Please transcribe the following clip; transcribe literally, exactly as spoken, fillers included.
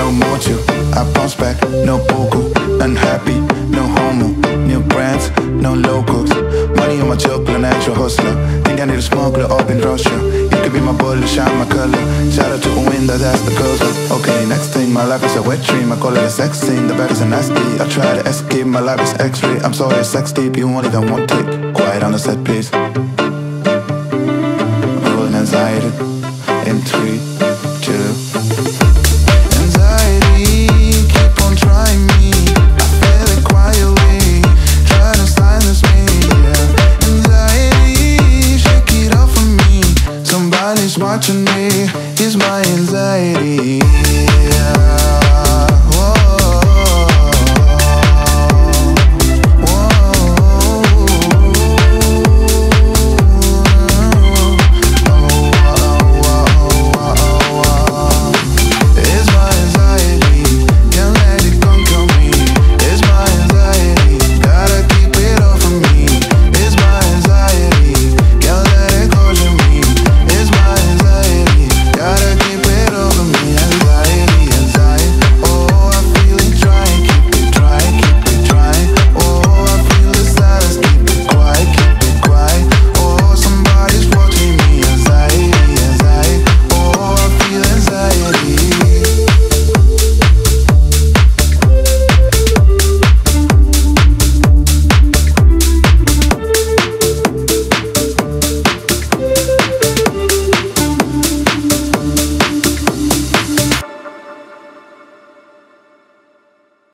no motive. I bounce back, no poco. Unhappy, no homo. New brands, no locals. Money on my chocolate, an actual hustler. Think I need a smuggler up in Russia. You could be my bullet, shine my color. Shout out to a window, that's the coaster. Okay, next thing, my life is a wet dream. I call it a sex scene, the bed is a nasty. I try to escape, my life is x-ray. I'm sorry, it's sex tape, you only got one take. Quiet on the set, please. Rolling anxiety in three, two. Anxiety, keep on trying me. I feel it quietly, trying to silence me, yeah. Anxiety, shake it off for me. Somebody's watching me, it's my anxiety, yeah.